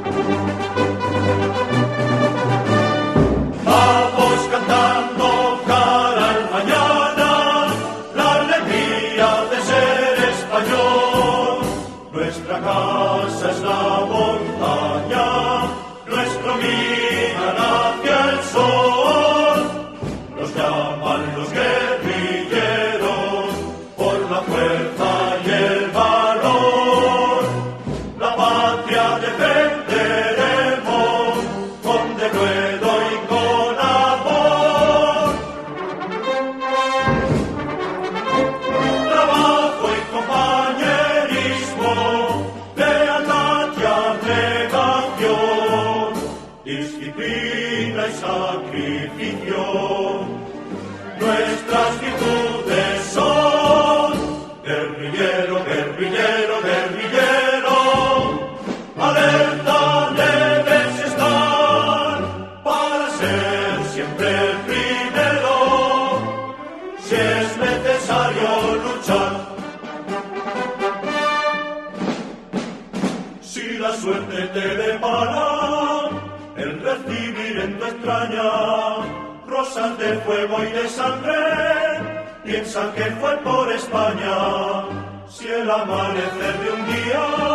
Vamos cantando cara al mañana, la alegría de ser español. Nuestra casa es la montaña, nuestro mirar hacia el sol. Nos llaman los guerrilleros por la fuerza y el valor. La patria defenderemos con denuedo y con amor. Trabajo y compañerismo, lealtad y abnegación, disciplina y sacrificio. Nuestras virtudes son guerrillero, guerrillero, guerrillero. Alerta debes estar para ser siempre el primero. Si es necesario luchar, si la suerte te depara el recibir en tu extraña rosas de fuego y de sangre, piensa que fue por España. Si el amanecer de un día